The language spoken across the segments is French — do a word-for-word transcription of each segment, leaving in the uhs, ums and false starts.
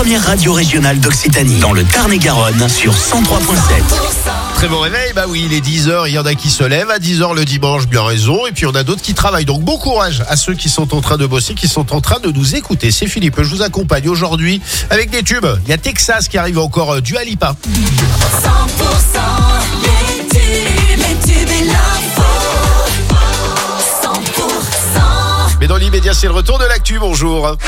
première radio régionale d'Occitanie, dans le Tarn-et-Garonne, sur cent trois virgule sept. Très bon réveil, bah oui, il est dix heures, il y en a qui se lèvent à dix heures le dimanche, bien raison, et puis on a d'autres qui travaillent. Donc bon courage à ceux qui sont en train de bosser, qui sont en train de nous écouter. C'est Philippe, je vous accompagne aujourd'hui avec des tubes. Il y a Texas qui arrive encore, euh, Dua Lipa. cent pour cent les tubes, les tubes et l'info. cent pour cent. Mais dans l'immédiat, c'est le retour de l'actu, bonjour.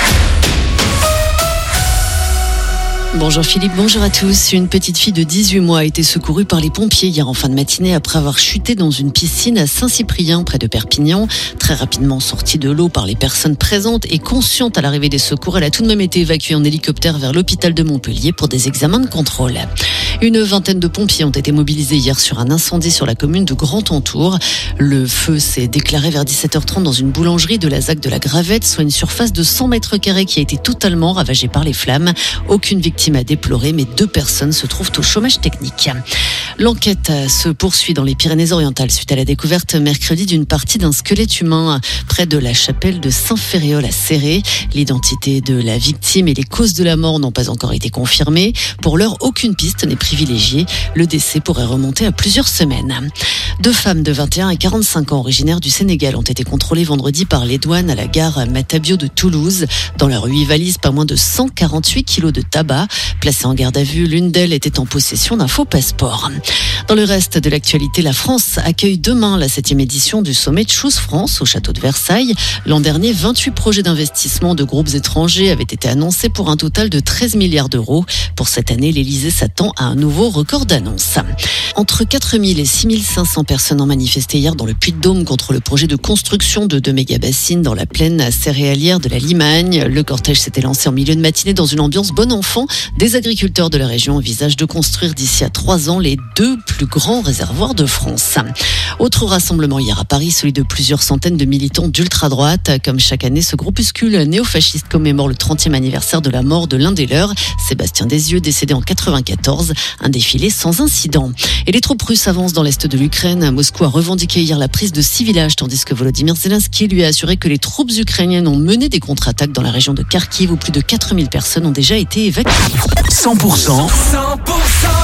Bonjour Philippe, bonjour à tous. Une petite fille de dix-huit mois a été secourue par les pompiers hier en fin de matinée après avoir chuté dans une piscine à Saint-Cyprien près de Perpignan. Très rapidement sortie de l'eau par les personnes présentes et consciente à l'arrivée des secours, elle a tout de même été évacuée en hélicoptère vers l'hôpital de Montpellier pour des examens de contrôle. Une vingtaine de pompiers ont été mobilisés hier sur un incendie sur la commune de Grand-Entour. Le feu s'est déclaré vers dix-sept heures trente dans une boulangerie de la ZAC de la Gravette, soit une surface de cent mètres carrés qui a été totalement ravagée par les flammes. Aucune victime à déplorer, mais deux personnes se trouvent au chômage technique. L'enquête se poursuit dans les Pyrénées-Orientales suite à la découverte mercredi d'une partie d'un squelette humain près de la chapelle de Saint-Ferréol à Céré. L'identité de la victime et les causes de la mort n'ont pas encore été confirmées. Pour l'heure, aucune piste n'est privilégiée. Le décès pourrait remonter à plusieurs semaines. Deux femmes de vingt et un et quarante-cinq ans originaires du Sénégal ont été contrôlées vendredi par les douanes à la gare Matabio de Toulouse. Dans leur huit valises, pas moins de cent quarante-huit kilos de tabac. Placées en garde à vue, l'une d'elles était en possession d'un faux passeport. Dans le reste de l'actualité, la France accueille demain la septième édition du sommet de Choose France au château de Versailles. L'an dernier, vingt-huit projets d'investissement de groupes étrangers avaient été annoncés pour un total de treize milliards d'euros. Pour cette année, l'Élysée s'attend à un nouveau record d'annonces. Entre quatre mille et six mille cinq cents personnes ont manifesté hier dans le Puy-de-Dôme contre le projet de construction de deux méga-bassines dans la plaine céréalière de la Limagne. Le cortège s'était lancé en milieu de matinée dans une ambiance bon enfant. Des agriculteurs de la région envisagent de construire d'ici à trois ans les deux plus grands réservoirs de France. Autre rassemblement hier à Paris, celui de plusieurs centaines de militants d'ultra-droite. Comme chaque année, ce groupuscule néofasciste commémore le trentième anniversaire de la mort de l'un des leurs, Sébastien Desieux, décédé en quatre-vingt-quatorze. Un défilé sans incident. Et les troupes russes avancent dans l'est de l'Ukraine. Moscou a revendiqué hier la prise de six villages, tandis que Volodymyr Zelensky lui a assuré que les troupes ukrainiennes ont mené des contre-attaques dans la région de Kharkiv, où plus de quatre mille personnes ont déjà été évacuées. cent pour cent cent pour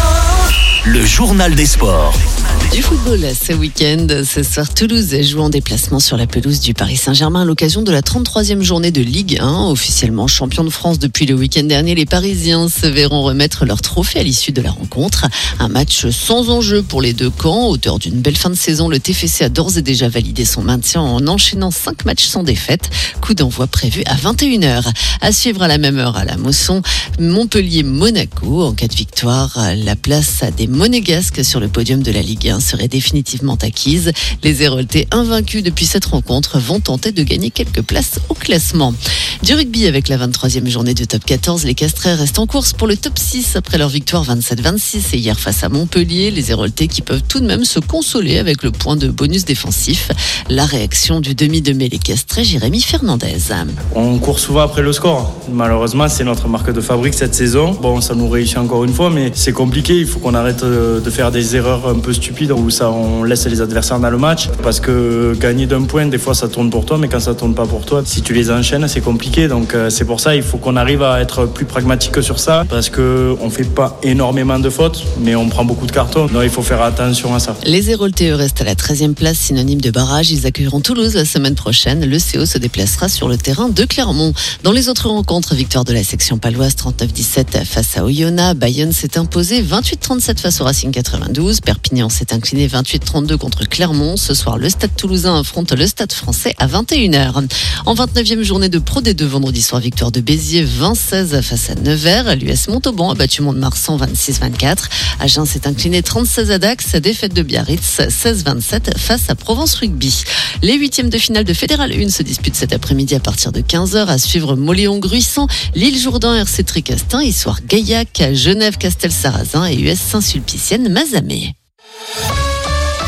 cent le journal des sports. Du football ce week-end. Ce soir, Toulouse joue en déplacement sur la pelouse du Paris Saint-Germain à l'occasion de la trente-troisième journée de Ligue un. Officiellement champion de France depuis le week-end dernier, les Parisiens se verront remettre leur trophée à l'issue de la rencontre. Un match sans enjeu pour les deux camps. Auteur d'une belle fin de saison, le T F C a d'ores et déjà validé son maintien en enchaînant cinq matchs sans défaite. Coup d'envoi prévu à vingt et une heures. À suivre à la même heure à la Mosson, Montpellier-Monaco. En cas de victoire, la place des Monégasques sur le podium de la Ligue un serait définitivement acquise. Les Héroltais, invaincus depuis cette rencontre, vont tenter de gagner quelques places au classement. Du rugby avec la vingt-troisième journée de top quatorze, les Castrés restent en course pour le top six après leur victoire vingt-sept vingt-six et hier face à Montpellier. Les Héroltais qui peuvent tout de même se consoler avec le point de bonus défensif. La réaction du demi de mêlée Castré, Jérémy Fernandez. On court souvent après le score. Malheureusement, c'est notre marque de fabrique cette saison. Bon, ça nous réussit encore une fois, mais c'est compliqué. Il faut qu'on arrête de faire des erreurs un peu stupides où ça, on laisse les adversaires dans le match. Parce que gagner d'un point, des fois, ça tourne pour toi, mais quand ça tourne pas pour toi, si tu les enchaînes, c'est compliqué. Donc, euh, c'est pour ça, il faut qu'on arrive à être plus pragmatique sur ça, parce que on fait pas énormément de fautes, mais on prend beaucoup de cartons. Donc, il faut faire attention à ça. Les Héroltais restent à la treizième place, synonyme de barrage. Ils accueilleront Toulouse la semaine prochaine. Le C O se déplacera sur le terrain de Clermont. Dans les autres rencontres, victoire de la section paloise trente-neuf dix-sept face à Oyonnax. Bayonne s'est imposé vingt-huit trente-sept face au Racing quatre-vingt-douze. Perpignan s'est incliné vingt-huit trente-deux contre Clermont. Ce soir, le Stade Toulousain affronte le Stade Français à vingt et une heures. En vingt-neuvième journée de Pro D deux, vendredi soir, victoire de Béziers vingt seize face à Nevers. L'U S Montauban a battu Mont-de-Marsan vingt-six vingt-quatre. Agen s'est incliné trente-seize à Dax. Défaite de Biarritz seize vingt-sept face à Provence Rugby. Les huitièmes de finale de Fédéral un se disputent cet après-midi à partir de quinze heures. À suivre Moléon-Gruissant, L'Île-Jourdain, R C Tricastin, Issoire Gaillac, Genève, Castel-Sarrazin et U S Saint-Sulpicienne Mazamet.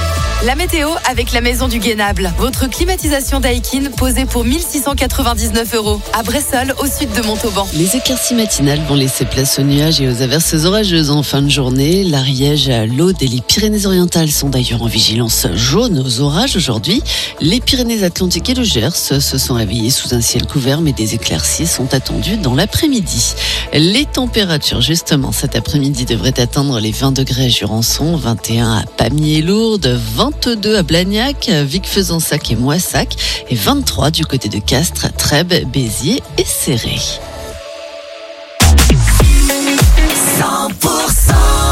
La météo avec la Maison du Guénable. Votre climatisation Daikin posée pour mille six cent quatre-vingt-dix-neuf euros. À Bressolles, au sud de Montauban. Les éclaircies matinales vont laisser place aux nuages et aux averses orageuses en fin de journée. L'Ariège, l'Aude et les Pyrénées-Orientales sont d'ailleurs en vigilance jaune aux orages aujourd'hui. Les Pyrénées-Atlantiques et le Gers se sont réveillés sous un ciel couvert, mais des éclaircies sont attendues dans l'après-midi. Les températures, justement, cet après-midi devraient atteindre les vingt degrés à Jurançon, vingt et un à Pamiers-Lourdes, vingt-deux à Blagnac, Vic-Fezensac et Moissac et vingt-trois du côté de Castres, Trèbes, Béziers et Céré. cent pour cent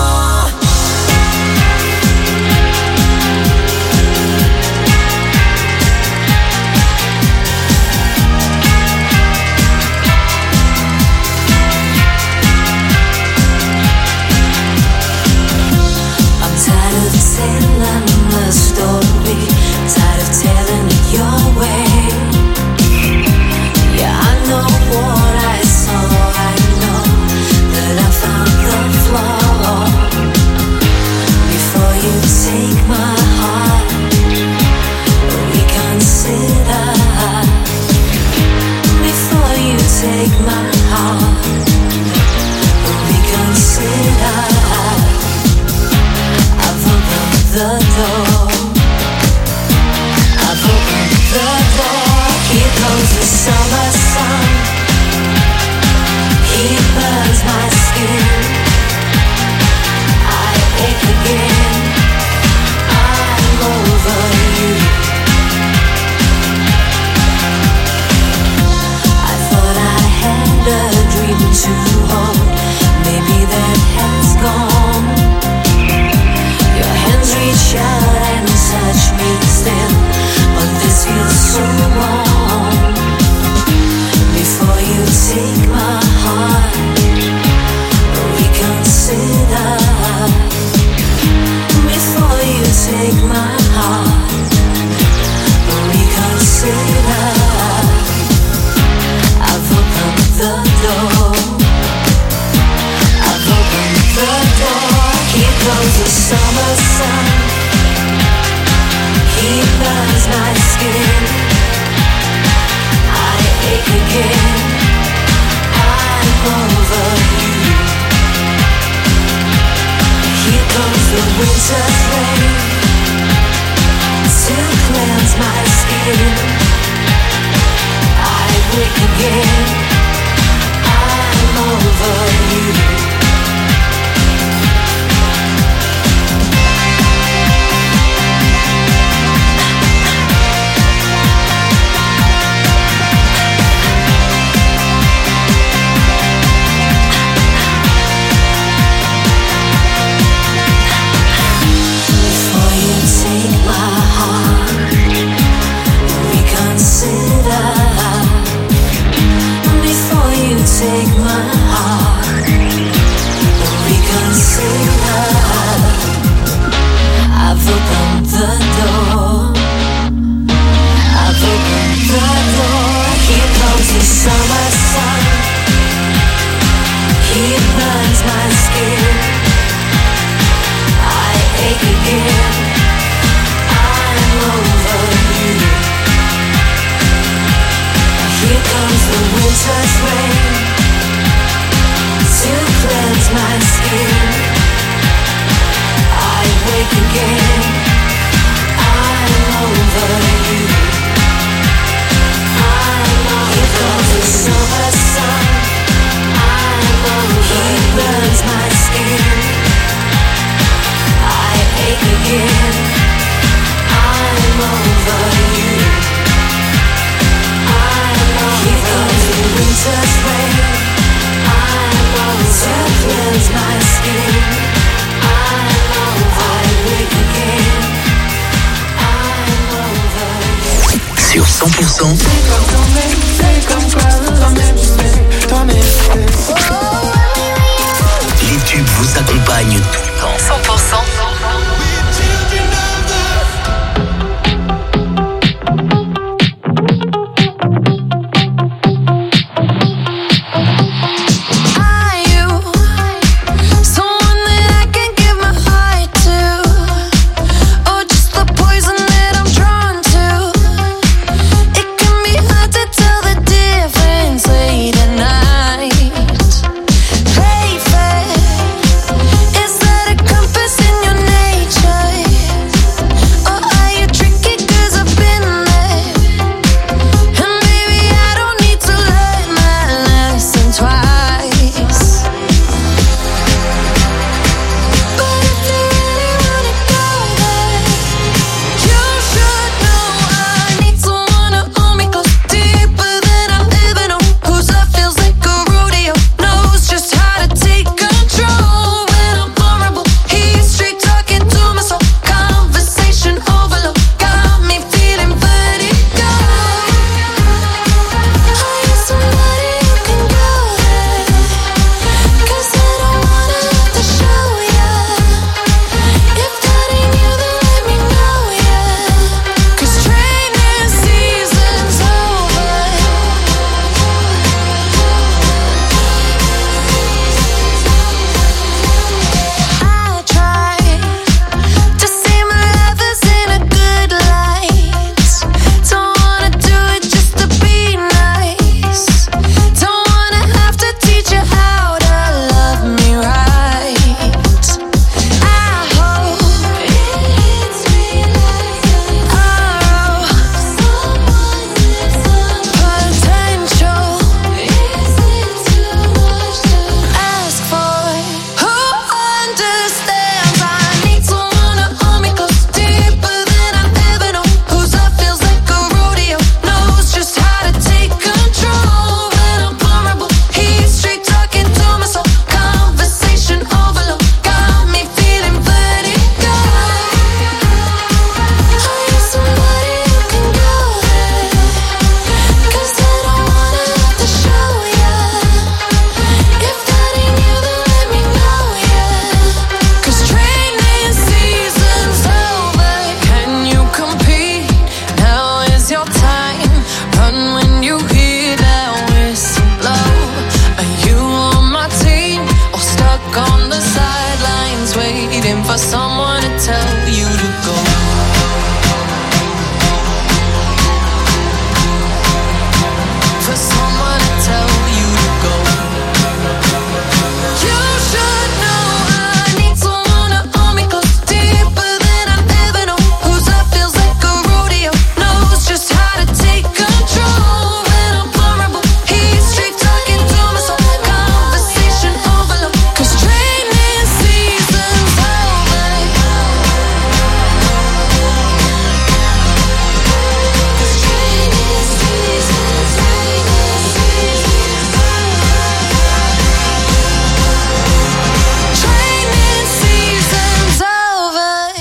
Sur cent pour cent. Les tubes vous accompagnent tout le temps. cent pour cent. Someone that I can give my heart to, or just the point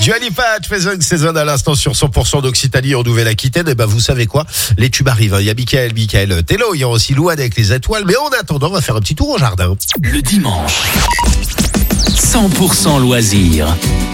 Dua Lipa, Faisant Season à l'instant sur cent pour cent d'Occitanie en Nouvelle-Aquitaine. Et ben vous savez quoi, les tubes arrivent. Il y a Michael, Michael Tello, il y a aussi Louane avec les étoiles. Mais en attendant, on va faire un petit tour au jardin. Le dimanche, cent pour cent loisirs.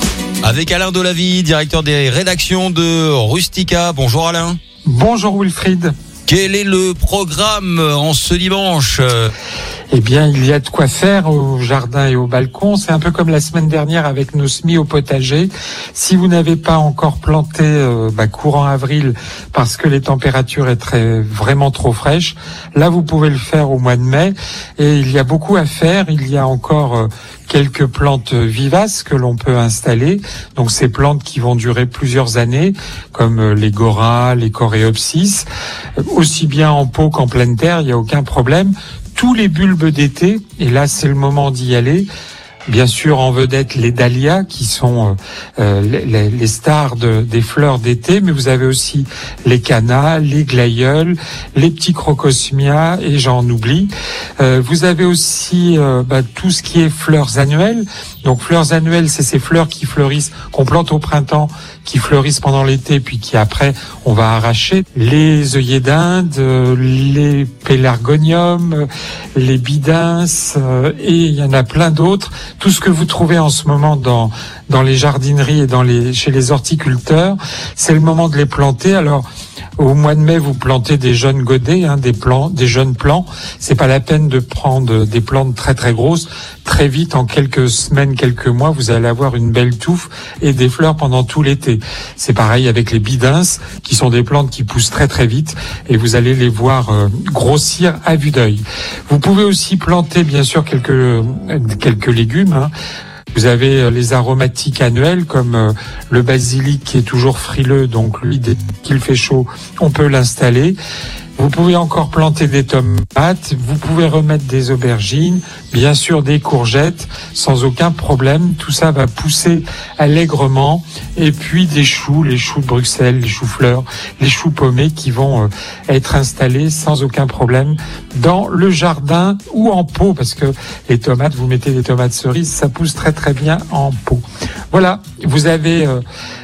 Avec Alain Delavie, directeur des rédactions de Rustica. Bonjour Alain. Bonjour Wilfried. Quel est le programme en ce dimanche ? Eh bien, il y a de quoi faire au jardin et au balcon. C'est un peu comme la semaine dernière avec nos semis au potager. Si vous n'avez pas encore planté euh, bah, courant avril parce que les températures étaient vraiment trop fraîches, là vous pouvez le faire au mois de mai. Et il y a beaucoup à faire. Il y a encore euh, quelques plantes vivaces que l'on peut installer. Donc ces plantes qui vont durer plusieurs années, comme euh, les goras, les coréopsis, euh, aussi bien en pot qu'en pleine terre, il n'y a aucun problème. Tous les bulbes d'été, et là c'est le moment d'y aller. Bien sûr, en vedette les dahlias qui sont euh, les, les stars de, des fleurs d'été, mais vous avez aussi les cannas, les glaïeuls, les petits crocosmias et j'en oublie. Euh, vous avez aussi euh, bah, tout ce qui est fleurs annuelles. Donc fleurs annuelles, c'est ces fleurs qui fleurissent, qu'on plante au printemps, qui fleurissent pendant l'été, puis qui après on va arracher. Les œillets d'Inde, euh, les pélargoniums, les bidins, euh, et il y en a plein d'autres. Tout ce que vous trouvez en ce moment dans dans les jardineries et dans les chez les horticulteurs, c'est le moment de les planter. Alors au mois de mai, vous plantez des jeunes godets, hein, des plants, des jeunes plants. C'est pas la peine de prendre des plantes très très grosses. Très vite, en quelques semaines, quelques mois, vous allez avoir une belle touffe et des fleurs pendant tout l'été. C'est pareil avec les bidins, qui sont des plantes qui poussent très très vite et vous allez les voir euh, grossir à vue d'œil. Vous pouvez aussi planter, bien sûr, quelques euh, quelques légumes. Hein. Vous avez les aromatiques annuels comme euh, le basilic qui est toujours frileux, donc lui, dès qu'il fait chaud, on peut l'installer. Vous pouvez encore planter des tomates, vous pouvez remettre des aubergines, bien sûr des courgettes, sans aucun problème. Tout ça va pousser allègrement. Et puis des choux, les choux de Bruxelles, les choux-fleurs, les choux pommés qui vont euh, être installés sans aucun problème dans le jardin ou en pot, parce que les tomates, vous mettez des tomates cerises, ça pousse très très bien en pot. Voilà, vous avez euh,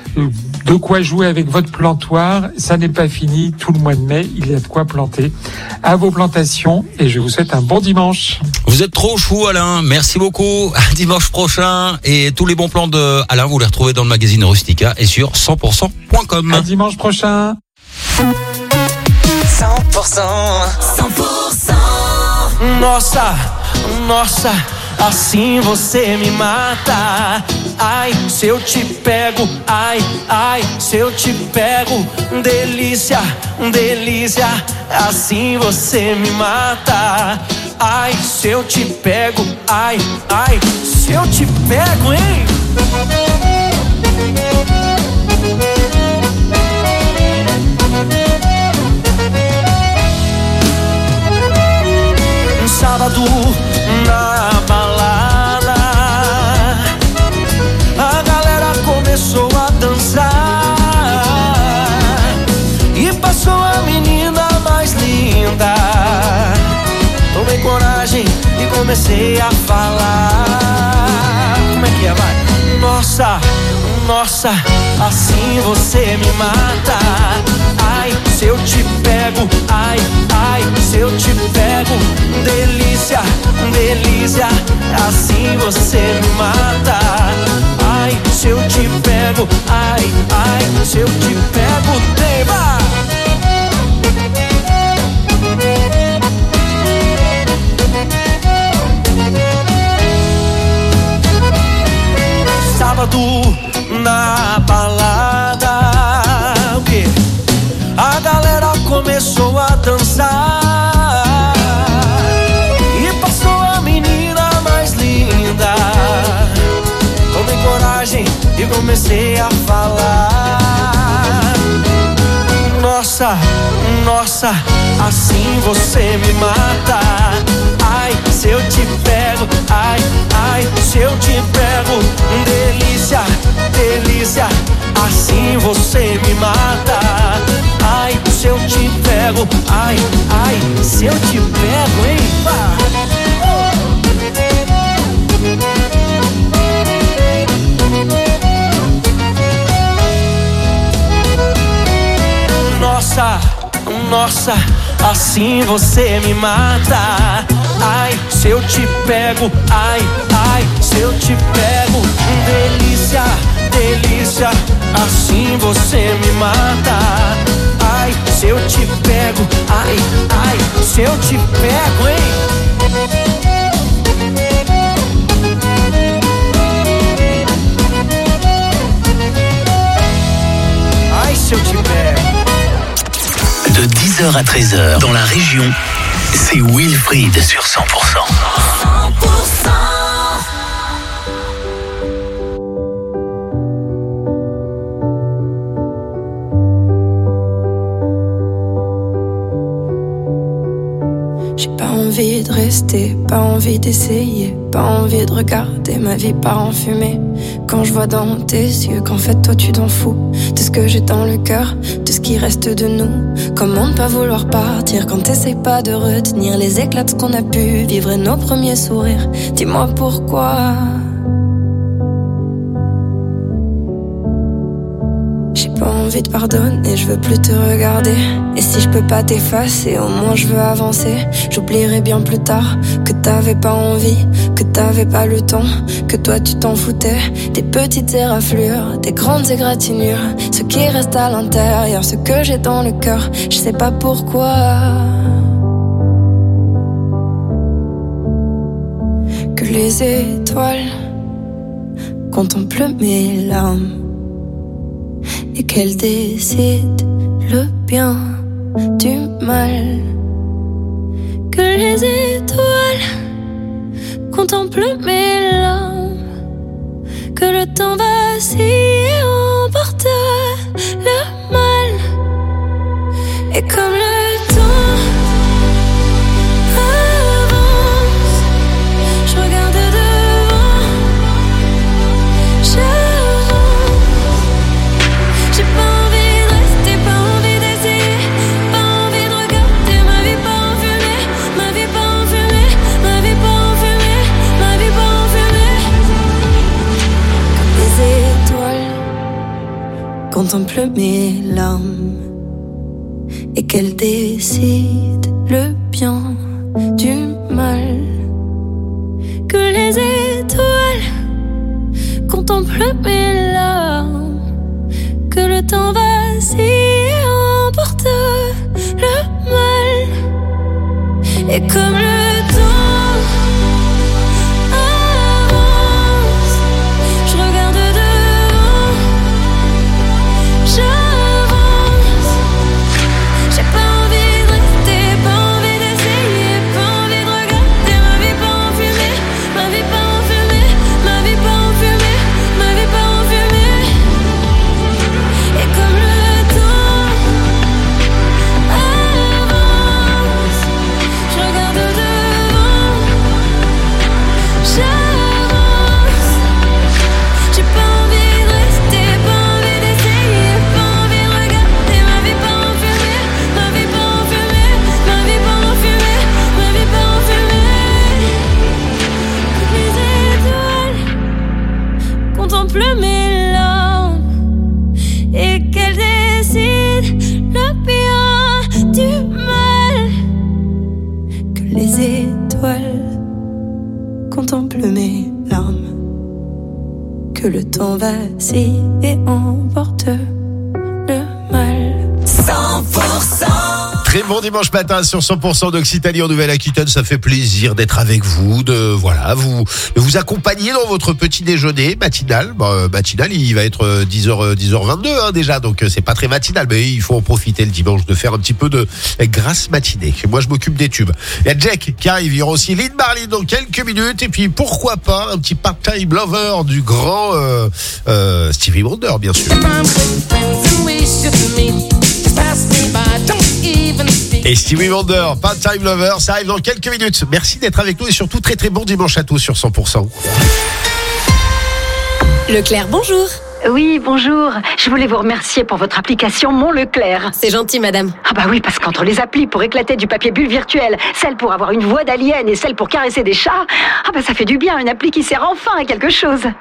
de quoi jouer avec votre plantoir. Ça n'est pas fini, tout le mois de mai, il y a de quoi planter à vos plantations et je vous souhaite un bon dimanche. Vous êtes trop chou Alain, merci beaucoup. À dimanche prochain et tous les bons plans de Alain, vous les retrouvez dans le magazine Rustica et sur cent pour cent point com. À dimanche prochain. cent pour cent. cent pour cent. Nossa, nossa, assim você me mata. Ai, se eu te pego, ai, ai, se eu te pego, delícia, delícia, assim você me mata. Ai, se eu te pego, ai, ai, se eu te pego, hein? Um sábado na balada, a galera começou a dançar e passou a menina mais linda. Tomei coragem e comecei a falar. Como é que é, vai? Nossa, nossa, assim você me mata. Ai, se eu te pego, ai, ai, se eu te pego, delícia, delícia, assim você me mata. Ai, se eu te pego, ai, ai, se eu te pego, tema. Sábado na balada, o quê? A galera começou a dançar e passou a menina mais linda. Tomei coragem e comecei a falar. Nossa, nossa, assim você me mata. Ai, se eu te pego, ai, ai, se eu te pego, delícia, delícia, assim você me mata. Ai, se eu te pego, ai, ai, se eu te pego, hein? Nossa, assim você me mata. Ai, se eu te pego, ai, ai, se eu te pego. Delícia, delícia, assim você me mata. Ai, se eu te pego, ai, ai, se eu te pego, hein? Ai, se eu te pego. De dix heures à treize heures, dans la région, c'est Wilfried sur cent pour cent. cent pour cent. J'ai pas envie de rester, pas envie d'essayer, pas envie de regarder ma vie part en fumée. Quand je vois dans tes yeux qu'en fait toi tu t'en fous de ce que j'ai dans le cœur, de ce qui reste de nous. Comment ne pas vouloir partir quand t'essayes pas de retenir les éclats de ce qu'on a pu vivre et nos premiers sourires. Dis-moi pourquoi. J'ai pas envie de pardonner, je veux plus te regarder. Et si je peux pas t'effacer, au moins je veux avancer. J'oublierai bien plus tard que t'avais pas envie, que t'avais pas le temps, que toi tu t'en foutais. Des petites éraflures, des grandes égratignures, ce qui reste à l'intérieur, ce que j'ai dans le cœur, je sais pas pourquoi. Que les étoiles contemplent mes larmes et qu'elle décide le bien du mal. Que les étoiles contemplent mes larmes, que le temps vacille et emporte le mal. Et comme le temps avance, je regarde devant, j'avance. J'ai pas envie de rester, pas envie d'essayer, pas envie de regarder ma vie pas en fumée, ma vie pas en fumée, ma vie pas en fumée, ma vie pas en fumée. Comme les étoiles contemplent mes larmes et qu'elles décident le bien du mal. Que les étoiles contemplent mes larmes, que le temps vacille et emporte le mal. Et comme le temps avance, je regarde devant, j'avance. J'ai pas envie de rester, pas envie d'essayer, pas envie de regarder ma vie pas en fumée, ma vie pas en fumée, ma vie pas en fumée, ma vie pas en fumée. Et comme le temps avance, je regarde devant, j'avance. J'ai pas envie de rester, pas envie d'essayer, pas envie de regarder ma vie pas en fumée, ma vie pas en fumée, ma vie pas en fumée, ma vie pas en fumée. Les étoiles contemplent mes larmes et qu'elles décident le bien du mal. Que les étoiles contemplent mes larmes, que le temps vacille et emporte le mal. cent pour cent. Très bon dimanche matin sur cent pour cent d'Occitanie en Nouvelle-Aquitaine. Ça fait plaisir d'être avec vous, de voilà, vous de vous accompagner dans votre petit déjeuner matinal. Bon, euh, matinal, il va être dix heures, dix heures vingt-deux hein, déjà, donc euh, c'est pas très matinal, mais il faut en profiter le dimanche de faire un petit peu de grasse matinée. Moi, je m'occupe des tubes. Il y a Jack qui arrive, il y aura aussi Lynn Marlin dans quelques minutes, et puis pourquoi pas un petit part-time lover du grand euh, euh, Stevie Wonder, bien sûr. Et Stevie Wonder, part-time lover, ça arrive dans quelques minutes. Merci d'être avec nous et surtout très très bon dimanche à tous sur cent pour cent. Leclerc, bonjour. Oui, bonjour. Je voulais vous remercier pour votre application Mon Leclerc. C'est gentil, madame. Ah bah oui, parce qu'entre les applis pour éclater du papier bulle virtuel, celle pour avoir une voix d'alien et celle pour caresser des chats, ah bah ça fait du bien, une appli qui sert enfin à quelque chose.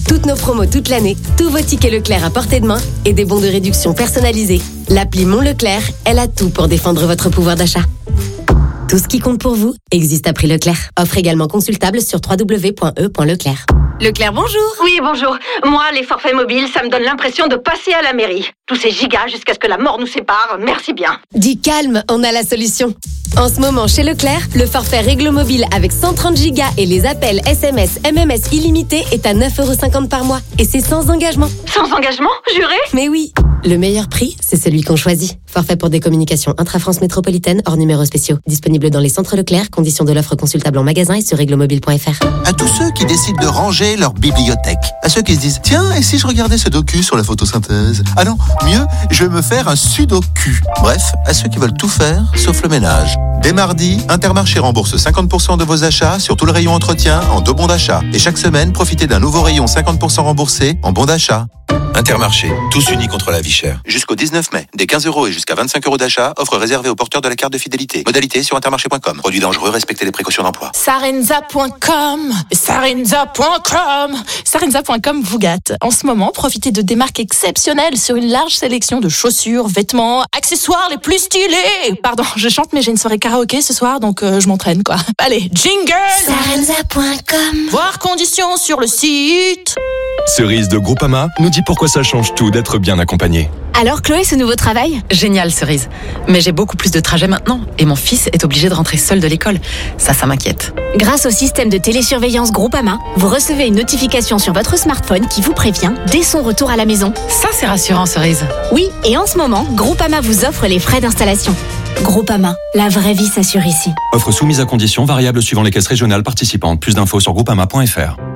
Toutes nos promos toute l'année, tous vos tickets Leclerc à portée de main et des bons de réduction personnalisés. L'appli Mon Leclerc, elle a tout pour défendre votre pouvoir d'achat. Tout ce qui compte pour vous existe à prix Leclerc. Offre également consultable sur w w w point e point leclerc. Leclerc, bonjour. Oui, bonjour. Moi, les forfaits mobiles, ça me donne l'impression de passer à la mairie. Tous ces gigas jusqu'à ce que la mort nous sépare. Merci bien. Dis calme, on a la solution. En ce moment, chez Leclerc, le forfait Réglo Mobile avec cent trente gigas et les appels S M S, M M S illimités est à neuf euros cinquante par mois. Et c'est sans engagement. Sans engagement, juré? Mais oui. Le meilleur prix, c'est celui qu'on choisit. Forfait pour des communications intra-France métropolitaine hors numéros spéciaux. Disponible dans les centres Leclerc. Conditions de l'offre consultable en magasin et sur réglomobile point f r. À tous ceux qui décident de ranger leur bibliothèque. À ceux qui se disent, tiens, et si je regardais ce docu sur la photosynthèse? Ah non, mieux, je vais me faire un sudoku. Bref, à ceux qui veulent tout faire, sauf le ménage. Dès mardi, Intermarché rembourse cinquante pour cent de vos achats sur tout le rayon entretien en deux bons d'achat. Et chaque semaine, profitez d'un nouveau rayon cinquante pour cent remboursé en bons d'achat. Intermarché, tous unis contre la vie chère. Jusqu'au dix-neuf mai, des quinze euros et jusqu'à vingt-cinq euros d'achat, offre réservée aux porteurs de la carte de fidélité. Modalité sur intermarché point com. Produit dangereux, respectez les précautions d'emploi. Sarenza point com, Sarenza point com, Sarenza point com vous gâte. En ce moment, profitez de des marques exceptionnelles sur une large sélection de chaussures, vêtements, accessoires les plus stylés. Pardon, je chante mais j'ai une soirée karaoké ce soir, donc euh, je m'entraîne quoi. Allez, jingle. Sarenza point com. Voir conditions sur le site. Cerise de Groupama nous dit pourquoi ça change tout d'être bien accompagné. Alors Chloé, ce nouveau travail? Génial Cerise. Mais j'ai beaucoup plus de trajets maintenant et mon fils est obligé de rentrer seul de l'école. Ça, ça m'inquiète. Grâce au système de télésurveillance Groupama, vous recevez une notification sur votre smartphone qui vous prévient dès son retour à la maison. Ça, c'est rassurant Cerise. Oui, et en ce moment, Groupama vous offre les frais d'installation. Groupama, la vraie vie s'assure ici. Offre soumise à conditions variables suivant les caisses régionales participantes. Plus d'infos sur groupama point f r.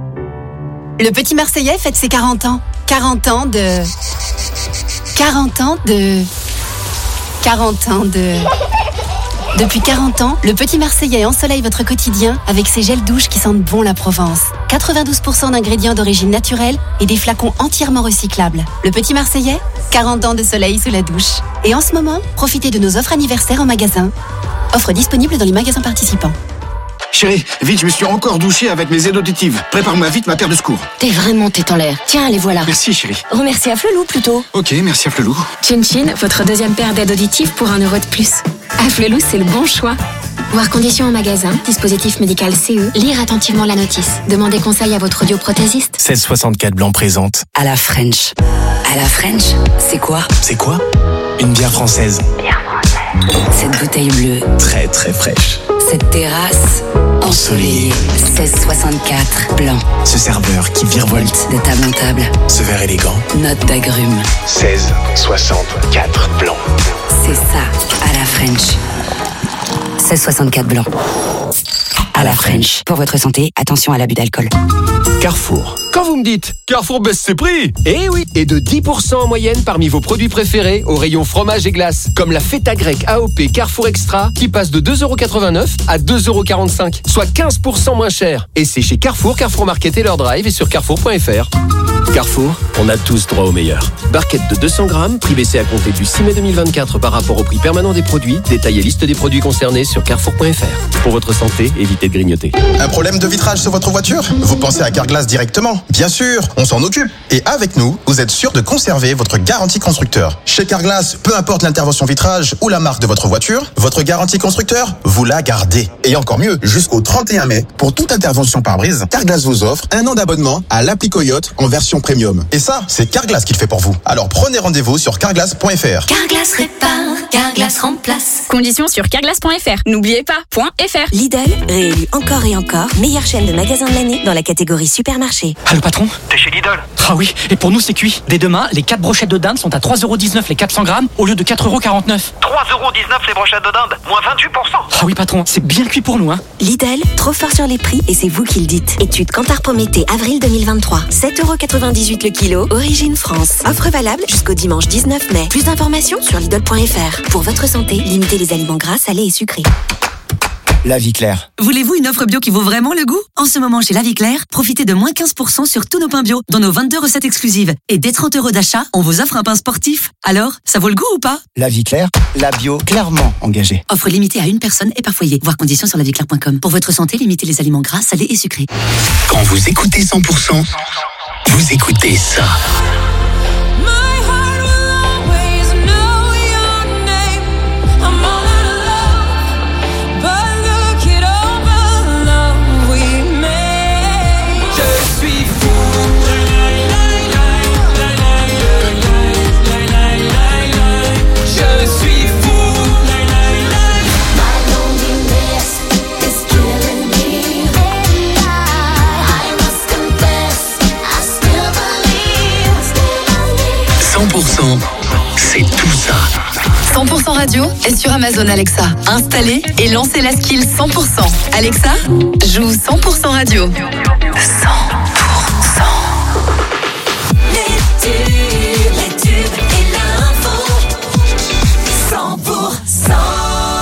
Le petit Marseillais fête ses quarante ans. quarante ans de... quarante ans de... quarante ans de... Depuis quarante ans, le petit Marseillais ensoleille votre quotidien avec ses gels douches qui sentent bon la Provence. quatre-vingt-douze pour cent d'ingrédients d'origine naturelle et des flacons entièrement recyclables. Le petit Marseillais, quarante ans de soleil sous la douche. Et en ce moment, profitez de nos offres anniversaires en magasin. Offre disponible dans les magasins participants. Chérie, vite, je me suis encore douché avec mes aides auditives. Prépare-moi vite ma paire de secours. T'es vraiment tête en l'air. Tiens, les voilà. Merci, chérie. Remercie à Flelou plutôt. Ok, merci à Flelou. Chin Chin, votre deuxième paire d'aides auditives pour un euro de plus. À Flelou, c'est le bon choix. Voir conditions en magasin, dispositif médical C E, lire attentivement la notice. Demandez conseil à votre audioprothésiste. seize soixante-quatre Blanc présente. À la French. À la French, c'est quoi? C'est quoi? Une bière française. Bière française. Cette bouteille bleue. Très très fraîche. Cette terrasse ensoleillée. seize soixante-quatre Blanc. Ce serveur qui virevolte de table en table. Ce verre élégant. Note d'agrumes. seize soixante-quatre Blanc. C'est ça, à la French. seize soixante-quatre Blanc. À la French. Pour votre santé, attention à l'abus d'alcool. Carrefour. Quand vous me dites Carrefour baisse ses prix, eh oui, et de dix pour cent en moyenne parmi vos produits préférés au rayon fromage et glace, comme la feta grecque A O P Carrefour Extra qui passe de deux euros quatre-vingt-neuf à deux euros quarante-cinq, soit quinze pour cent moins cher. Et c'est chez Carrefour, Carrefour Market et leur drive et sur carrefour point f r. Carrefour, on a tous droit au meilleur. Barquette de deux cents grammes, prix baissé à compter du six mai deux mille vingt-quatre par rapport au prix permanent des produits. Détail et liste des produits concernés sur carrefour point f r. Pour votre santé, évitez de grignoter. Un problème de vitrage sur votre voiture? Vous pensez à Carglass directement? Bien sûr, on s'en occupe. Et avec nous, vous êtes sûr de conserver votre garantie constructeur. Chez Carglass, peu importe l'intervention vitrage ou la marque de votre voiture, votre garantie constructeur, vous la gardez. Et encore mieux, jusqu'au trente et un mai, pour toute intervention pare-brise, Carglass vous offre un an d'abonnement à l'appli Coyote en version premium. Et ça, c'est Carglass qui le fait pour vous. Alors prenez rendez-vous sur carglass point f r. Carglass répare, Carglass remplace. Conditions sur carglass point f r. N'oubliez pas, .fr. Lidl, réélu encore et encore, meilleure chaîne de magasins de l'année dans la catégorie supermarché. Allô patron? T'es chez Lidl? Ah oui, et pour nous c'est cuit. Dès demain, les quatre brochettes de dinde sont à trois euros dix-neuf les quatre cents grammes au lieu de quatre euros quarante-neuf. trois euros dix-neuf les brochettes de dinde, moins vingt-huit pour cent. Ah oui patron, c'est bien cuit pour nous hein. Lidl, trop fort sur les prix et c'est vous qui le dites. Étude Kantar Prométhée, avril deux mille vingt-trois. sept euros quatre-vingt-dix-huit le kilo, origine France. Offre valable jusqu'au dimanche dix-neuf mai. Plus d'informations sur lidl point f r. Pour votre santé, limitez les aliments gras, salés et sucrés. La Vie Claire. Voulez-vous une offre bio qui vaut vraiment le goût? En ce moment, chez La Vie Claire, profitez de moins quinze pour cent sur tous nos pains bio, dans nos vingt-deux recettes exclusives. Et dès trente euros d'achat, on vous offre un pain sportif. Alors, ça vaut le goût ou pas? La Vie Claire, la bio clairement engagée. Offre limitée à une personne et par foyer. Voir conditions sur la vie claire point com. Pour votre santé, limitez les aliments gras, salés et sucrés. Quand vous écoutez cent pour cent, Vous écoutez ça. cent pour cent, c'est tout ça. cent pour cent radio est sur Amazon Alexa. Installez et lancez la skill cent pour cent. Alexa, joue cent pour cent radio. cent pour cent. Les tubes, les tubes et l'info. cent pour cent.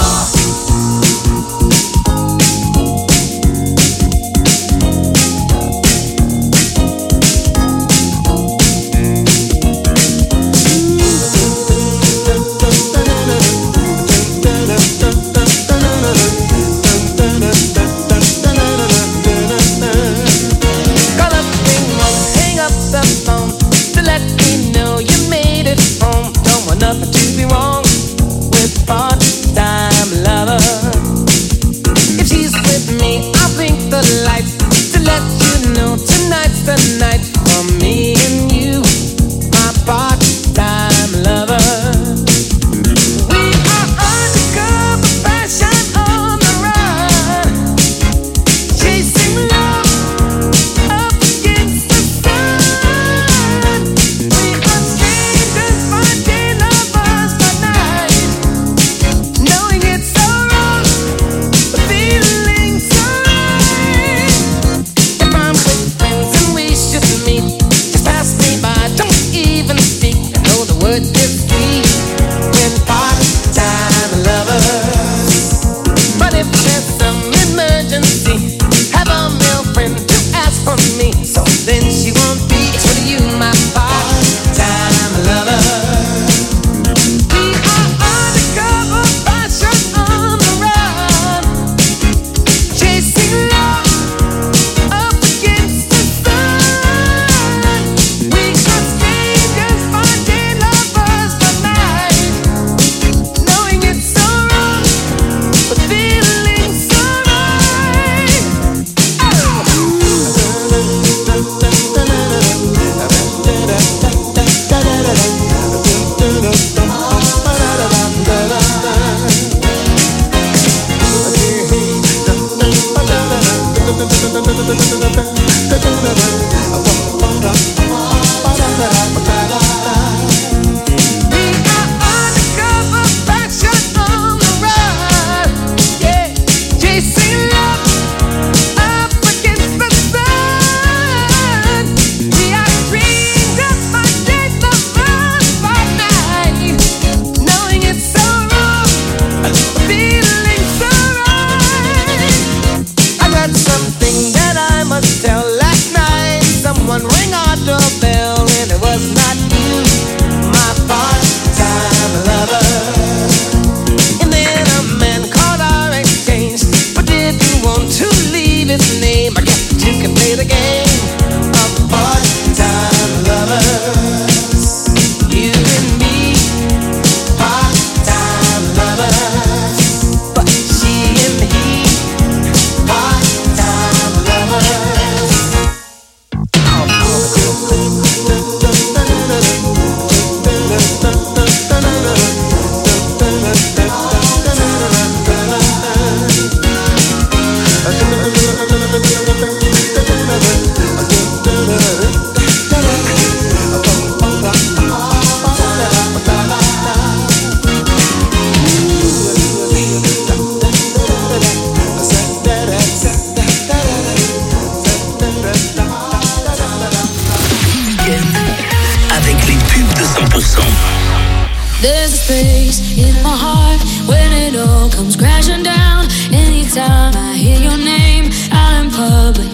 There's a space in my heart when it all comes crashing down. Anytime I hear your name out in public,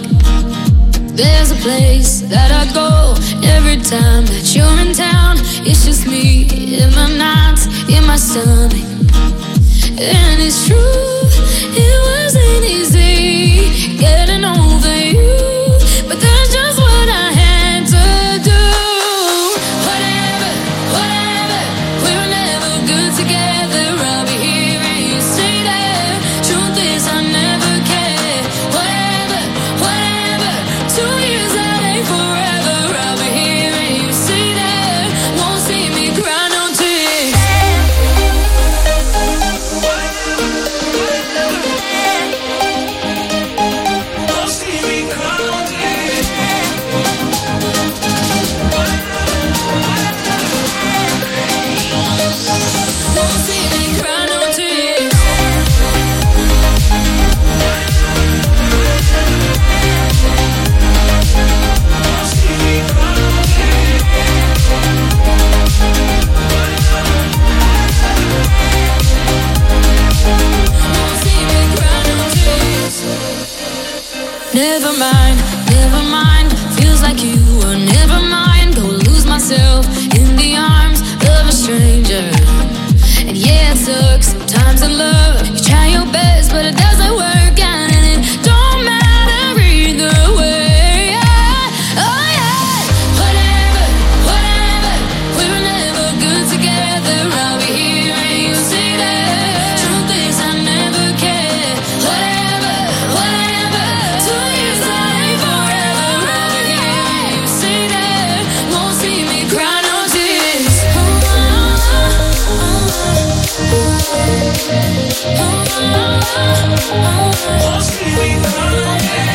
there's a place that I go every time that you're in town. It's just me in my nights, in my stomach. And it's true, it wasn't easy getting over you, but that's just what I had to never mind, never mind. Feels like you were never mind. Go lose myself in the arms of a stranger. And yeah, it sucks sometimes in love. You try your best, but it doesn't work out, and it don't matter either way. Yeah. Oh yeah, whatever, whatever. We were never good together. I'll be here and you see that. Truth is, I never cared. Whatever, whatever. Two years ain't forever. I'll be here and you see that. Won't see me cry no tears. Won't see me cry no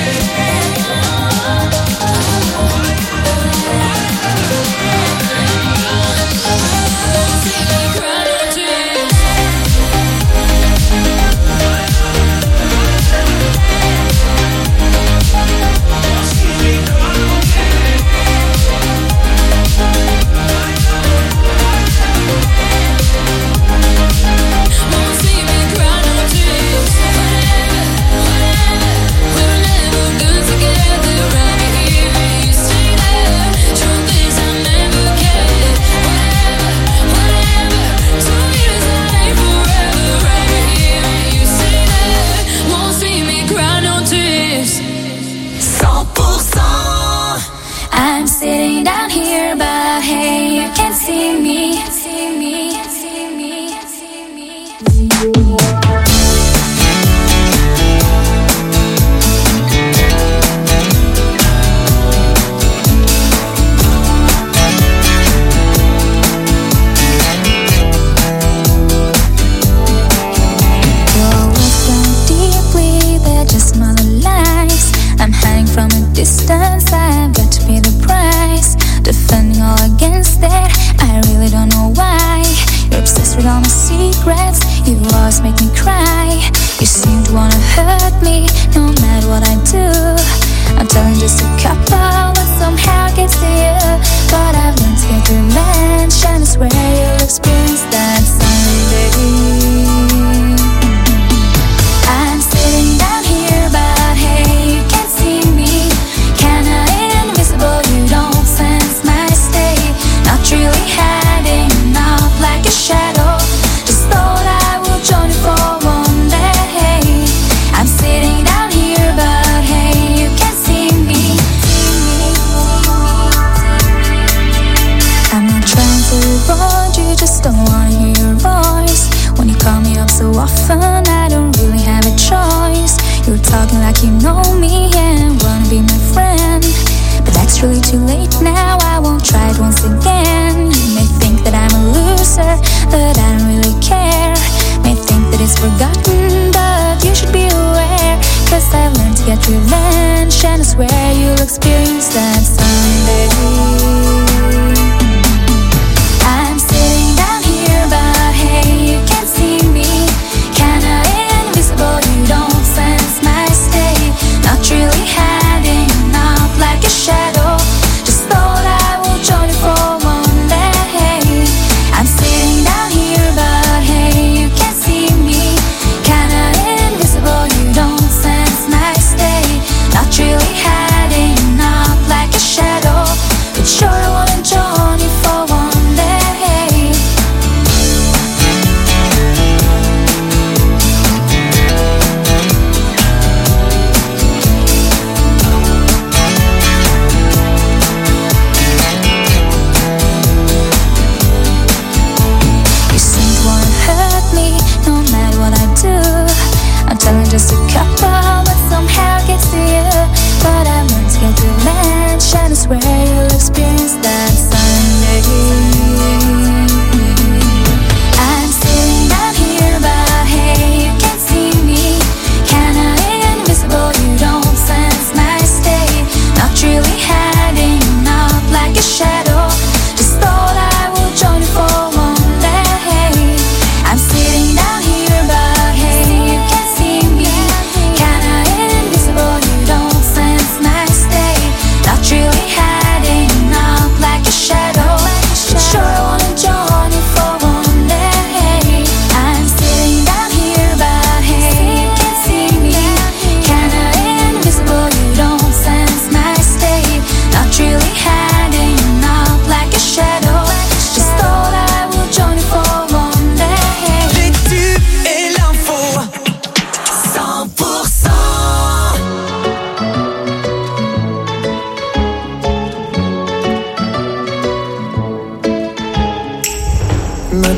I'm sitting down here, but hey, you can't see me. See me, see me, see me. Your words sound deeply, they're just smaller lies. I'm hiding from a distance, I've got to pay the price. Defending all against that, I really don't know why. You're obsessed with all my secrets, you always make me cry. You seem to wanna hurt me, no matter what I do. I'm telling just a couple, but somehow gets to you. But I've learned to get revenge, and I swear you'll experience that someday. I'm sitting down here, but hey, you can't see me. Kinda invisible, you don't sense my state. Not really hiding out like a shadow. Just thought I would join you for one day. I'm sitting down here, but hey, you can't see me. I'm not trying to avoid you, just don't wanna hear your voice. When you call me up so often, I don't really have a choice. You're talking like you know me and wanna be my friend, but that's really too late now, I won't try it once again. You may think that I'm a loser, but I don't really care. May think that it's forgotten, but you should be aware. Cause I've learned to get revenge, and I swear you'll experience that someday. I'm sitting down here, but hey, you can't see me. Kinda invisible, you don't sense my state. Not really hiding out like a shadow. Just thought I would join you for one day. I'm sitting down here, but hey, you can't see me. Kinda invisible, you don't sense my state. Not really hiding out like a shadow.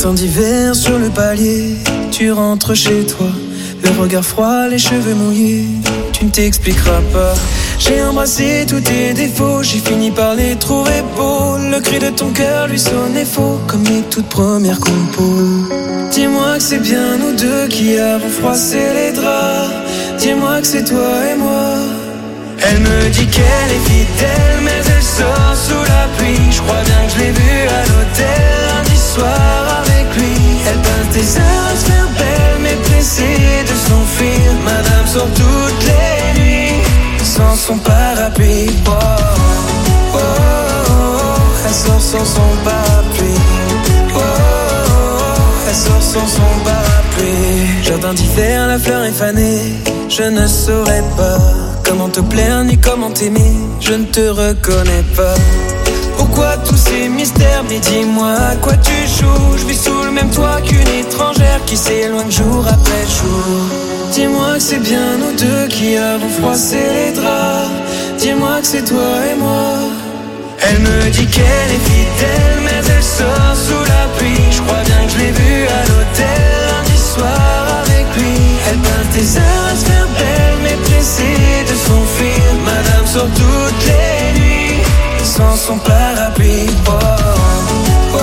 matin d'hiver sur le palier, tu rentres chez toi, le regard froid, les cheveux mouillés, tu ne t'expliqueras pas. J'ai embrassé tous tes défauts, j'ai fini par les trouver beaux. Le cri de ton cœur lui sonnait faux, comme mes toutes premières compos. Dis-moi que c'est bien nous deux qui avons froissé les draps. Dis-moi que c'est toi et moi. Elle me dit qu'elle est fidèle, mais elle sort sous la pluie. Je crois bien que je l'ai vue à l'hôtel lundi soir avec lui. Elle passe des heures à se faire belle, mais pressée de s'enfuir. Madame sort toutes les nuits sans son parapluie. Oh, oh, oh, oh. Elle sort sans son parapluie. Oh, oh, oh. Elle sort sans son parapluie. Jardin d'hiver, la fleur est fanée. Je ne saurais pas comment te plaire ni comment t'aimer. Je ne te reconnais pas. Pourquoi tous ces mystères? Mais dis-moi à quoi tu joues. Je vis sous le même toit qu'une étrangère qui s'éloigne jour après jour. Dis-moi que c'est bien nous deux qui avons froissé les draps. Dis-moi que c'est toi et moi. Elle me dit qu'elle est fidèle, mais elle sort sous la pluie. Je crois bien que je l'ai vue à l'hôtel lundi soir avec lui. Elle passe des heures à se faire belle, mais pressée de s'enfuir. Madame sort toutes les nuits sans son parapluie. Oh, oh, oh,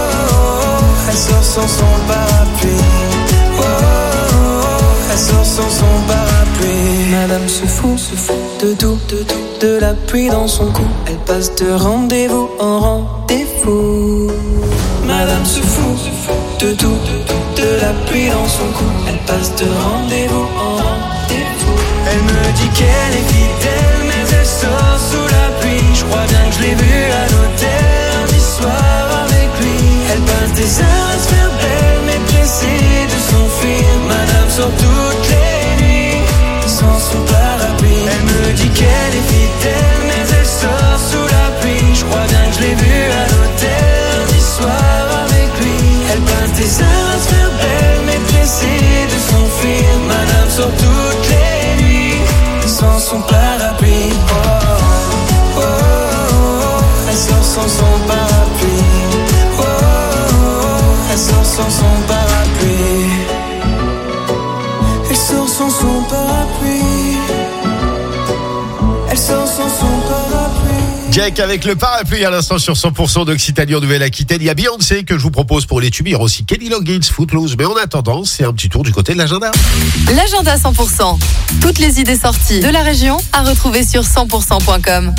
oh. Elle sort sans son parapluie. Oh, oh, oh. Elle sort sans son parapluie. Madame se fout, se fout de tout, de tout, de la pluie dans son cou. Elle passe de rendez-vous en rendez-vous. Madame se fout, se fout de tout, de tout, de la pluie dans son cou. Elle passe de rendez-vous en rendez-vous. Elle me dit qu'elle est fidèle, mais elle sort sous la pluie. Je crois bien que je l'ai vue à l'hôtel lundi soir avec lui. Elle passe des heures à se faire belle, mais pressée de s'enfuir. Madame sort toutes les nuits sans son parapluie. Elle me dit qu'elle est fidèle, mais elle sort sous la pluie. Je crois bien que je l'ai vue à l'hôtel lundi soir avec lui. Elle passe des heures à se faire belle, mais pressée de s'enfuir. Madame sort toutes les nuits sans son parapluie. Oh, oh, oh, oh. Elle sort sans son parapluie. Oh, oh, oh. Elle sort sans son parapluie. Elle sort sans son parapluie. Elle sort sans son parapluie. Jack avec le parapluie à l'instant sur cent pour cent d'Occitanie en Nouvelle-Aquitaine. Il y a Beyoncé que je vous propose pour les tubes. Il y aura aussi Kenny Loggins, Footloose. Mais en attendant, c'est un petit tour du côté de l'agenda. L'agenda cent pour cent. Toutes les idées sorties de la région à retrouver sur cent pour cent point com.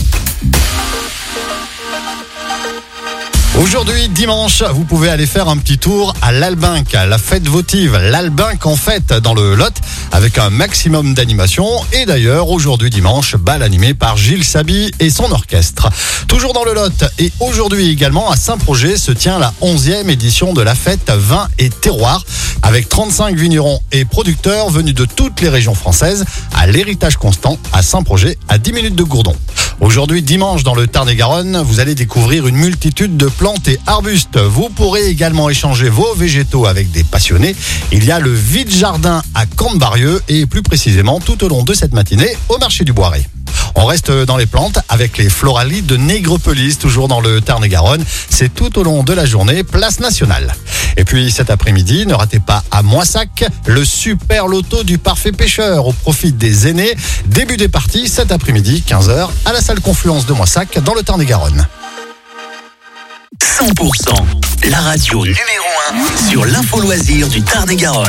Aujourd'hui, dimanche, vous pouvez aller faire un petit tour à l'Albinque, la fête votive. L'Albinque en fête dans le Lot avec un maximum d'animation. Et d'ailleurs, aujourd'hui, dimanche, bal animé par Gilles Saby et son orchestre. Toujours dans le Lot et aujourd'hui également à Saint-Projet se tient la onzième édition de la fête Vin et Terroir avec trente-cinq vignerons et producteurs venus de toutes les régions françaises à l'Héritage Constant à Saint-Projet à dix minutes de Gourdon. Aujourd'hui, dimanche, dans le Tarn-et-Garonne, vous allez découvrir une multitude de plantes et arbustes. Vous pourrez également échanger vos végétaux avec des passionnés. Il y a le vide-jardin à Camp-Barieux et plus précisément tout au long de cette matinée au marché du Boiret. On reste dans les plantes avec les floralies de Nègrepelisse, toujours dans le Tarn-et-Garonne. C'est tout au long de la journée, place nationale. Et puis cet après-midi, ne ratez pas à Moissac le super loto du parfait pêcheur au profit des aînés. Début des parties cet après-midi, quinze heures, à la salle Confluence de Moissac dans le Tarn-et-Garonne. cent pour cent, la radio numéro un sur l'info loisir du Tarn-et-Garonne.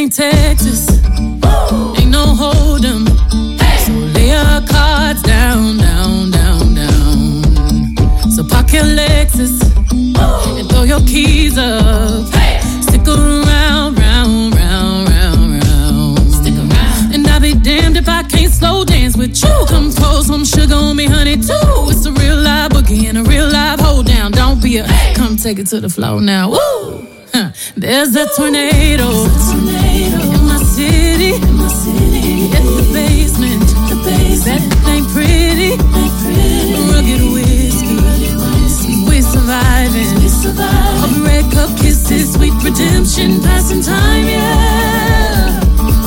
ain't Texas. Ain't no hold'em. So lay your cards down, down, down, down. So park your Lexus and throw your keys up. Stick around, round, round, round, round. Stick around. And I'll be damned if I can't slow dance with you. Come pour some sugar on me, honey, too. It's a real live boogie and a real live hold down. Don't be a, come take it to the floor now. Woo! Huh. There's a tornado, in my city, in my city. At the basement, the basement. That ain't pretty, ain't pretty. Rugged whiskey, we surviving. We surviving. All the red cup kisses, sweet redemption, passing time, yeah.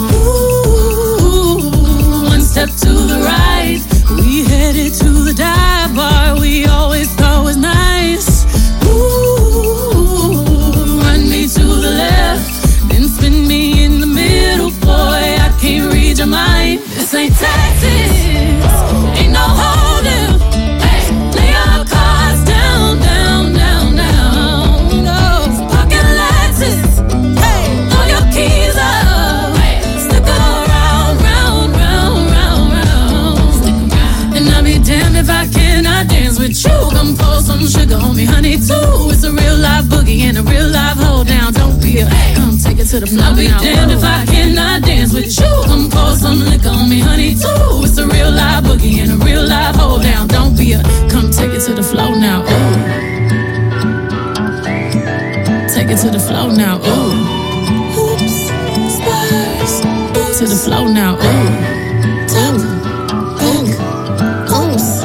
Ooh, one step to the right, we headed to the dive bar we always thought was nice. Ooh, run me to the left, then spin me in the middle, boy, I can't read your mind. This ain't Texas, ain't no hold'em. Hey, lay your cards down, down, down, down. No pocket Lexus, hey, throw your keys up. Hey, stick around, round, round, round, round. Stick around. And I'll be damned if I cannot dance with you. Come pour some sugar on me, honey, too. It's a real live boogie and a real live hold down. Don't be a, come take it to the floor. I'll be damned if I cannot dance with you. Come pour some liquor on me, honey, too. It's a real live boogie and a real live hold down. Don't be a, come take it to the floor now. Ooh. Take it to the floor now. Ooh. Oops, spurs. To the floor now. Ooh. Top, back, oops.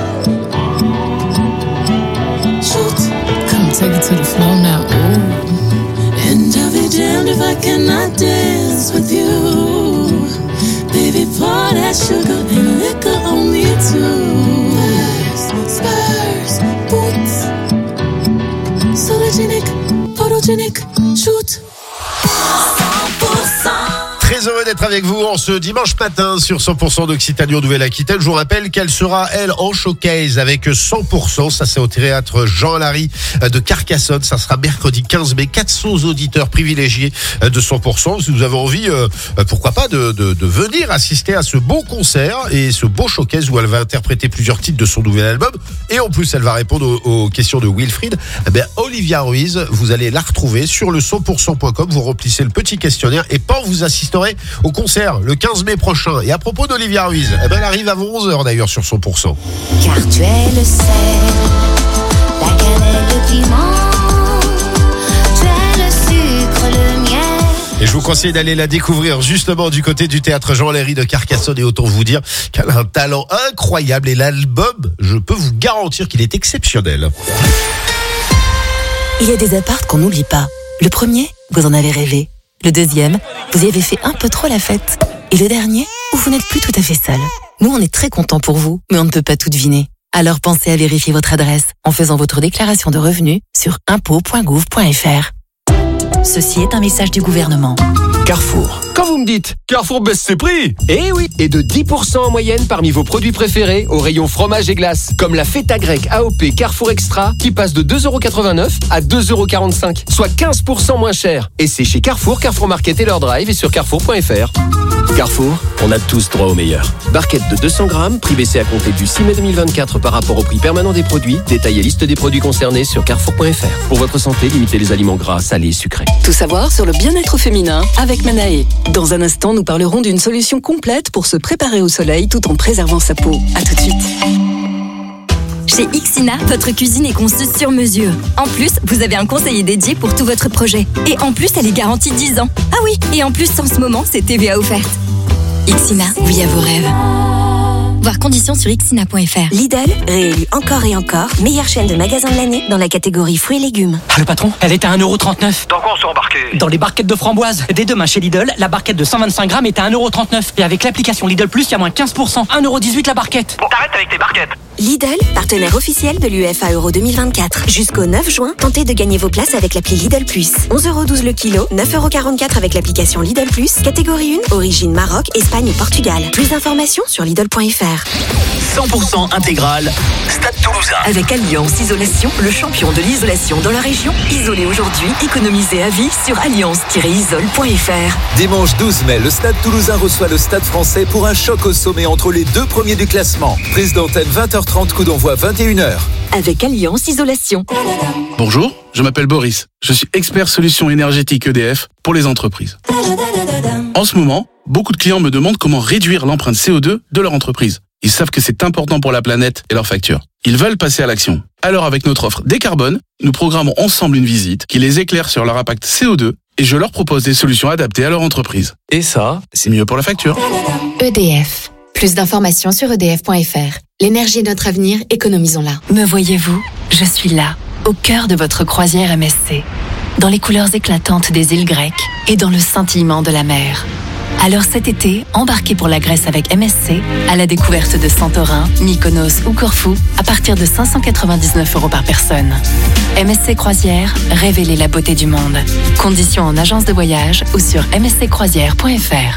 Shoot. Come take it to the floor now. Ooh. And I'll be damned if I cannot dance with you. Baby, pour that sugar and liquor on me too. Spurs, boots, sologenic, photogenic, shoot. cent pour cent. Très heureux d'être avec vous en ce dimanche matin sur cent pour cent d'Occitanie en Nouvelle-Aquitaine. Je vous rappelle qu'elle sera, elle, en showcase avec cent pour cent. Ça, c'est au théâtre Jean Larry de Carcassonne. Ça sera mercredi quinze mai. quatre cents auditeurs privilégiés de cent pour cent. Si vous avez envie, euh, pourquoi pas, de, de, de venir assister à ce beau concert et ce beau showcase où elle va interpréter plusieurs titres de son nouvel album. Et en plus, elle va répondre aux, aux questions de Wilfried. Eh bien, Olivia Ruiz, vous allez la retrouver sur le cent pour cent point com. Vous remplissez le petit questionnaire et pas vous assisterez au concert le quinze mai prochain. Et à propos d'Olivia Ruiz, eh ben elle arrive avant onze heures d'ailleurs sur cent pour cent. Car tu es le sel, la cannelle, le piment, tu es le sucre, le miel. Et je vous conseille d'aller la découvrir justement du côté du théâtre Jean Larry de Carcassonne. Et autant vous dire qu'elle a un talent incroyable. Et l'album, je peux vous garantir qu'il est exceptionnel. Il y a des apparts qu'on n'oublie pas. Le premier, vous en avez rêvé. Le deuxième, vous y avez fait un peu trop la fête. Et le dernier, où vous n'êtes plus tout à fait seul. Nous, on est très contents pour vous, mais on ne peut pas tout deviner. Alors pensez à vérifier votre adresse en faisant votre déclaration de revenus sur impôts point gouv point fr. Ceci est un message du gouvernement. Carrefour. Quand vous me dites Carrefour baisse ses prix, eh oui, et de dix pour cent en moyenne parmi vos produits préférés au rayon fromage et glace, comme la feta grecque A O P Carrefour Extra qui passe de deux euros quatre-vingt-neuf à deux euros quarante-cinq, soit quinze pour cent moins cher. Et c'est chez Carrefour, Carrefour Market et leur drive et sur carrefour point fr. Carrefour, on a tous droit au meilleur. Barquette de deux cents grammes, prix baissé à compter du six mai deux mille vingt-quatre par rapport au prix permanent des produits. Détail et liste des produits concernés sur carrefour point fr. Pour votre santé, limitez les aliments gras, salés et sucrés. Tout savoir sur le bien-être féminin avec Manae. Dans un instant, nous parlerons d'une solution complète pour se préparer au soleil tout en préservant sa peau. À tout de suite. Chez Ixina, votre cuisine est conçue sur mesure. En plus, vous avez un conseiller dédié pour tout votre projet. Et en plus, elle est garantie dix ans. Ah oui, et en plus, en ce moment, c'est T V A offerte. Ixina, oui à vos rêves. Voir conditions sur ixina point fr. Lidl, réélu encore et encore, meilleure chaîne de magasins de l'année dans la catégorie fruits et légumes. Ah, le patron, elle est à un euro trente-neuf. Dans quoi on s'est embarqué? Dans les barquettes de framboises. Dès demain chez Lidl, la barquette de cent vingt-cinq grammes est à un euro trente-neuf. Et avec l'application Lidl Plus, il y a moins quinze pour cent. un euro dix-huit la barquette. Bon, t'arrêtes avec tes barquettes. Lidl, partenaire officiel de l'U E F A Euro deux mille vingt-quatre. Jusqu'au neuf juin, tentez de gagner vos places avec l'appli Lidl plus. onze euros douze le kilo, neuf euros quarante-quatre avec l'application Lidl plus. Catégorie un, origine Maroc, Espagne ou Portugal. Plus d'informations sur Lidl point F R. cent pour cent intégral, Stade Toulousain. Avec Alliance Isolation, le champion de l'isolation dans la région. Isolé aujourd'hui, économisez à vie sur alliance tiret isole point F R. Dimanche douze mai, le Stade Toulousain reçoit le Stade Français pour un choc au sommet entre les deux premiers du classement. Prise d'antenne vingt heures trente, coup d'envoi vingt et une heures. Avec Alliance Isolation. Bonjour, je m'appelle Boris. Je suis expert solutions énergétiques E D F pour les entreprises. En ce moment, beaucoup de clients me demandent comment réduire l'empreinte C O deux de leur entreprise. Ils savent que c'est important pour la planète et leurs factures. Ils veulent passer à l'action. Alors avec notre offre Décarbone, nous programmons ensemble une visite qui les éclaire sur leur impact C O deux et je leur propose des solutions adaptées à leur entreprise. Et ça, c'est mieux pour la facture. E D F. Plus d'informations sur E D F point F R. L'énergie est notre avenir, économisons-la. Me voyez-vous? Je suis là, au cœur de votre croisière M S C, dans les couleurs éclatantes des îles grecques et dans le scintillement de la mer. Alors cet été, embarquez pour la Grèce avec M S C à la découverte de Santorin, Mykonos ou Corfou à partir de cinq cent quatre-vingt-dix-neuf euros par personne. M S C Croisière, révélez la beauté du monde. Conditions en agence de voyage ou sur m s c croisière point f r.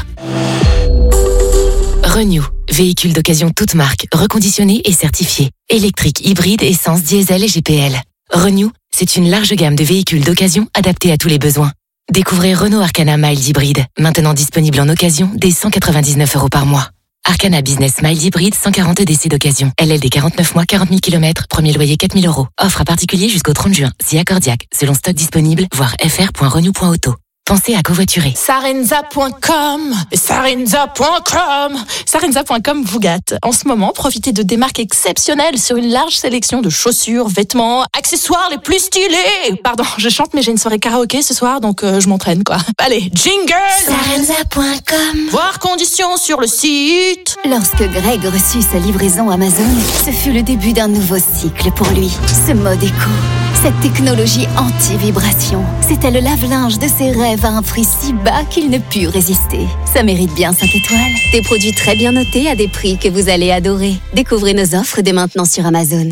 Renew, véhicule d'occasion toute marque, reconditionné et certifié. Électrique, hybride, essence, diesel et G P L. Renew, c'est une large gamme de véhicules d'occasion adaptés à tous les besoins. Découvrez Renault Arcana Mild Hybride, maintenant disponible en occasion dès cent quatre-vingt-dix-neuf euros par mois. Arcana Business Mild Hybride, cent quarante D C d'occasion. L L D quarante-neuf mois, quarante mille kilomètres, premier loyer quatre mille euros. Offre à particulier jusqu'au trente juin, si accordiaque, selon stock disponible, voir f r point renew point auto. Pensez à covoiturer. Sarenza point com, Sarenza point com, Sarenza point com vous gâte. En ce moment, profitez de démarques exceptionnelles sur une large sélection de chaussures, vêtements, accessoires les plus stylés. Pardon, je chante mais j'ai une soirée karaoké ce soir, donc euh, je m'entraîne quoi. Allez, jingle. Sarenza point com. Voir conditions sur le site. Lorsque Greg reçut sa livraison Amazon, ce fut le début d'un nouveau cycle pour lui. Ce mode éco, cette technologie anti-vibration, c'était le lave-linge de ses rêves à un prix si bas qu'il ne put résister. Ça mérite bien cinq étoiles. Des produits très bien notés à des prix que vous allez adorer. Découvrez nos offres dès maintenant sur Amazon.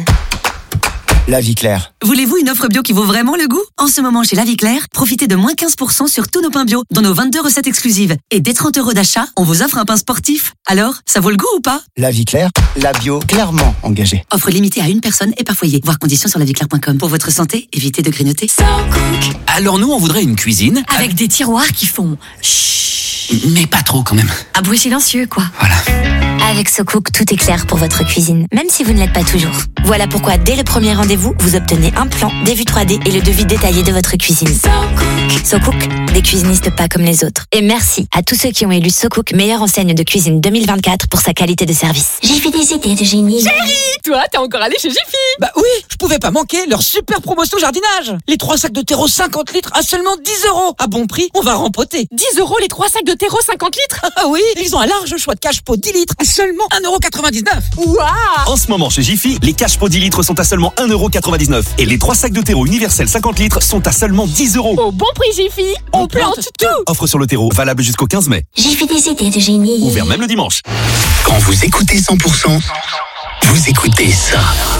La Vie Claire. Voulez-vous une offre bio qui vaut vraiment le goût? En ce moment, chez La Vie Claire, profitez de moins quinze pour cent sur tous nos pains bio, dans nos vingt-deux recettes exclusives. Et dès trente euros d'achat, on vous offre un pain sportif. Alors, ça vaut le goût ou pas? La Vie Claire, la bio clairement engagée. Offre limitée à une personne et par foyer. Voir conditions sur la vie claire point com. Pour votre santé, évitez de grignoter. Alors nous, on voudrait une cuisine Avec des tiroirs qui font chut. Mais pas trop quand même. Un bruit silencieux, quoi. Voilà. Avec SoCook, tout est clair pour votre cuisine, même si vous ne l'êtes pas toujours. Voilà pourquoi, dès le premier rendez-vous, vous obtenez un plan, des vues trois D et le devis détaillé de votre cuisine. SoCook. SoCook, des cuisinistes pas comme les autres. Et merci à tous ceux qui ont élu SoCook meilleure enseigne de cuisine deux mille vingt-quatre pour sa qualité de service. J'ai fait des idées de génie. Chérie, toi, t'es encore allé chez Jiffy? Bah oui, je pouvais pas manquer leur super promotion jardinage. Les trois sacs de terreau cinquante litres à seulement dix euros. À bon prix, on va rempoter. dix euros les trois sacs de terreau cinquante litres? Ah oui, ils ont un large choix de cache-pot dix litres à seulement un euro quatre-vingt-dix-neuf. Waouh! En ce moment chez Jiffy, les cache-pot dix litres sont à seulement un euro quatre-vingt-dix-neuf et les trois sacs de terreau universel cinquante litres sont à seulement dix euros. Au bon prix Jiffy, on, on plante, plante tout. Offre sur le terreau, valable jusqu'au quinze mai. J'ai fait des idées de génie. Ouvert même le dimanche. Quand vous écoutez cent pour cent, vous écoutez ça.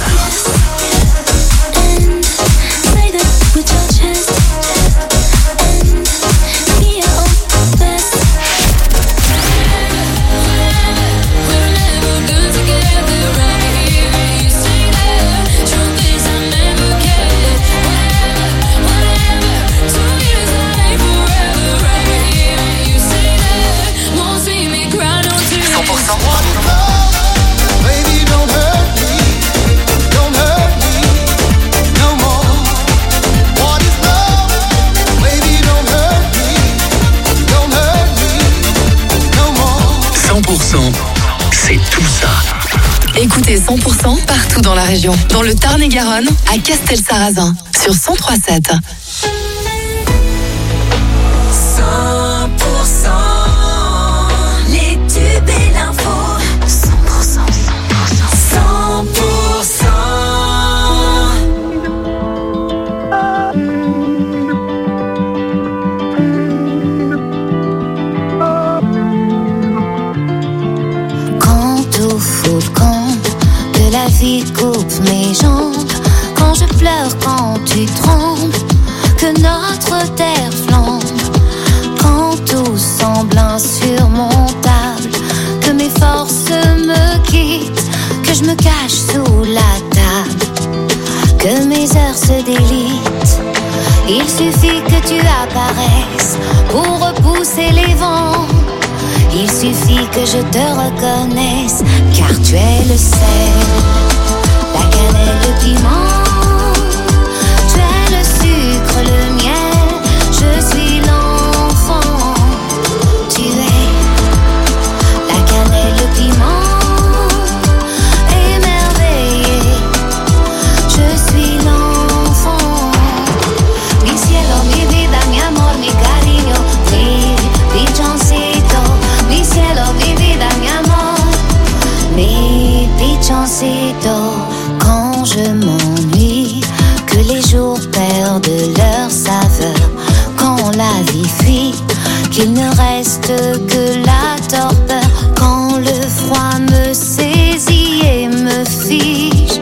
cent pour cent, c'est tout ça. Écoutez cent pour cent partout dans la région. Dans le Tarn-et-Garonne, à Castelsarrasin, sur cent trois sept. cent pour cent, les tubes et l'info. cent pour cent, cent pour cent. Quand au fond, quand de la vie quand je pleure, quand tu trembles, que notre terre flambe, quand tout semble insurmontable, que mes forces me quittent, que je me cache sous la table, que mes heures se délitent. Il suffit que tu apparaisses pour repousser les vents. Il suffit que je te reconnaisse, car tu es le sel, la cannelle, le piment. Tu es le sucre, le miel, je suis l'enfant. Tu es la cannelle, le piment, émerveillé, je suis l'enfant. Mi cielo, mi vida, mi amor, mi cariño, mi pichoncito. Mi cielo, mi vida, mi amor, mi pichoncito. Quand je m'ennuie, que les jours perdent leur saveur, quand la vie fuit, qu'il ne reste que la torpeur, quand le froid me saisit et me fige,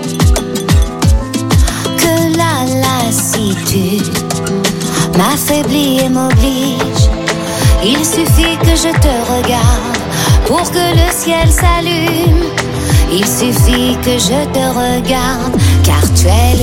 que la lassitude m'affaiblit et m'oblige. Il suffit que je te regarde pour que le ciel s'allume. Il suffit que je te regarde, car tu es